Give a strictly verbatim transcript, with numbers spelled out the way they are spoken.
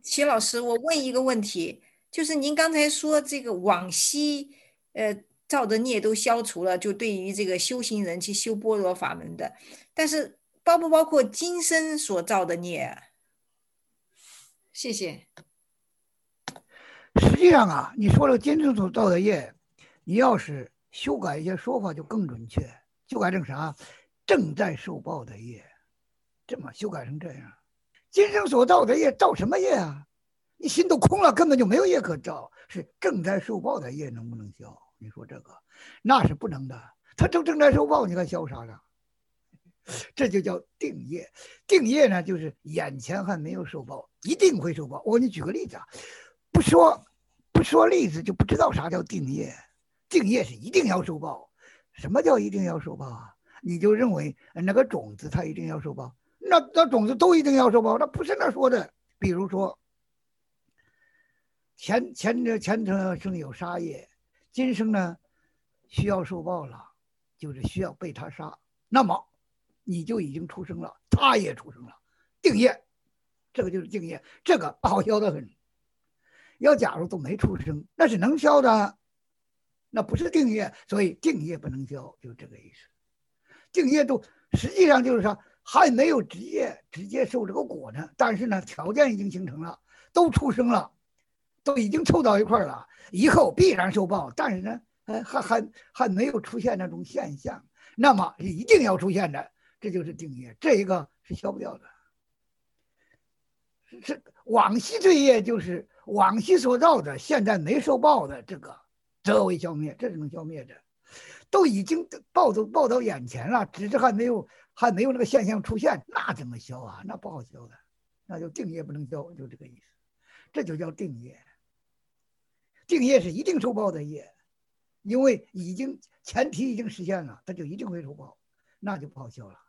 齐老师，我问一个问题，就是您刚才说这个往昔呃造的孽都消除了，就对于这个修行人去修般若法门的，但是包不包括今生所造的孽啊？谢谢。 实际上啊，你说了今生所造的业，你要是修改一些说法就更准确，修改成啥？正在受报的业，这么修改成这样。今生所造的业，造什么业啊？你心都空了，根本就没有业可造，是正在受报的业能不能消？你说这个，那是不能的。他正正在受报，你还消啥呢？这就叫定业。定业呢，就是眼前还没有受报，一定会受报。我给你举个例子啊，不说不说例子就不知道啥叫定业。定业是一定要受报。什么叫一定要受报啊？你就认为那个种子它一定要受报？那那种子都一定要受报？那不是那说的。比如说前前前生有杀业，今生呢需要受报了，就是需要被他杀，那么你就已经出生了，他也出生了，定业，这个就是定业，这个不好消的很。要假如都没出生，那是能消的，那不是定业，所以定业不能消，就这个意思。定业都实际上就是说还没有直接直接受这个果呢，但是呢条件已经形成了，都出生了，都已经凑到一块了，以后必然受报，但是呢还还还没有出现那种现象，那么一定要出现的，这就是定业，这一个是消不掉的。是往昔罪业，就是往昔所造的，现在没受报的，这个则为消灭，这是能消灭的。都已经报都报到眼前了，只是还没有还没有那个现象出现，那怎么消啊？那不好消的，那就定业不能消，就这个意思。这就叫定业。定业是一定受报的业，因为已经前提已经实现了，它就一定会受报，那就不好消了。